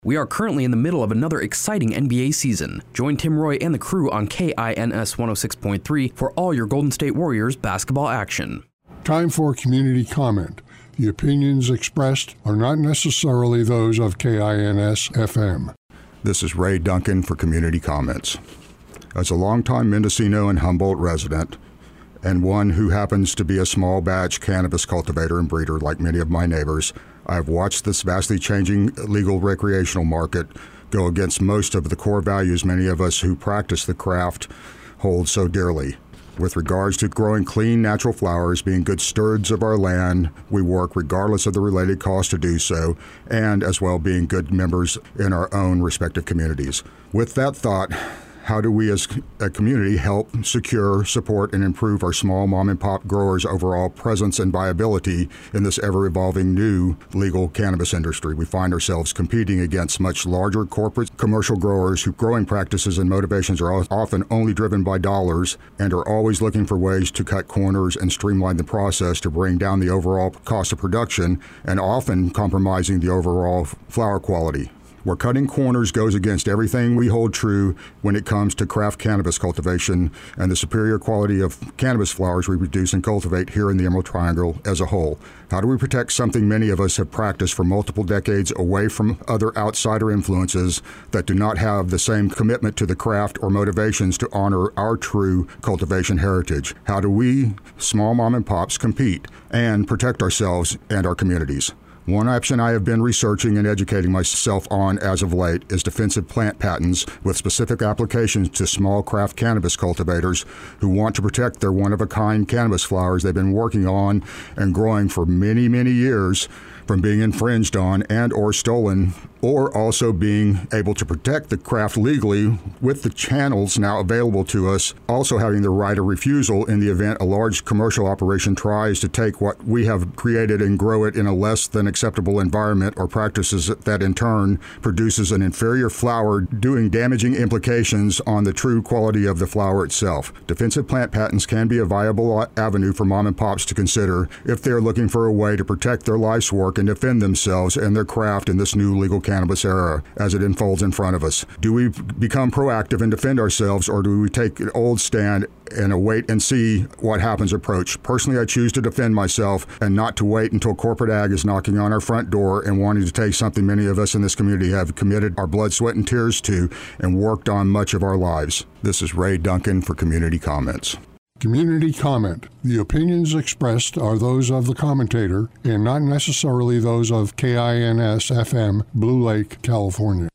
We are currently in the middle of another exciting NBA season. Join Tim Roy and the crew on KINS 106.3 for all your Golden State Warriors basketball action. Time for community comment. The opinions expressed are not necessarily those of KINS-FM. This is Ray Duncan for Community Comments. As a longtime Mendocino and Humboldt resident, and one who happens to be a small batch cannabis cultivator and breeder like many of my neighbors, I've watched this vastly changing legal recreational market go against most of the core values many of us who practice the craft hold so dearly. With regards to growing clean, natural flowers, being good stewards of our land, we work regardless of the related cost to do so, and as well being good members in our own respective communities. With that thought, how do we as a community help secure, support, and improve our small mom-and-pop growers' overall presence and viability in this ever-evolving new legal cannabis industry? We find ourselves competing against much larger corporate commercial growers whose growing practices and motivations are often only driven by dollars and are always looking for ways to cut corners and streamline the process to bring down the overall cost of production and often compromising the overall flower quality. Where cutting corners goes against everything we hold true when it comes to craft cannabis cultivation and the superior quality of cannabis flowers we produce and cultivate here in the Emerald Triangle as a whole. How do we protect something many of us have practiced for multiple decades away from other outsider influences that do not have the same commitment to the craft or motivations to honor our true cultivation heritage? How do we, small mom and pops, compete and protect ourselves and our communities? One option I have been researching and educating myself on as of late is defensive plant patents with specific applications to small craft cannabis cultivators who want to protect their one-of-a-kind cannabis flowers they've been working on and growing for many, many years from being infringed on and or stolen, or also being able to protect the craft legally with the channels now available to us, also having the right of refusal in the event a large commercial operation tries to take what we have created and grow it in a less than acceptable environment or practices that in turn produces an inferior flower, doing damaging implications on the true quality of the flower itself. Defensive plant patents can be a viable avenue for mom and pops to consider if they're looking for a way to protect their life's work and defend themselves and their craft in this new legal cannabis era as it unfolds in front of us. Do we become proactive and defend ourselves, or do we take an old stand and a wait and see what happens approach? Personally, I choose to defend myself and not to wait until corporate ag is knocking on our front door and wanting to take something many of us in this community have committed our blood, sweat, and tears to and worked on much of our lives. This is Ray Duncan for Community Comments. Community comment. The opinions expressed are those of the commentator and not necessarily those of KINS-FM, Blue Lake, California.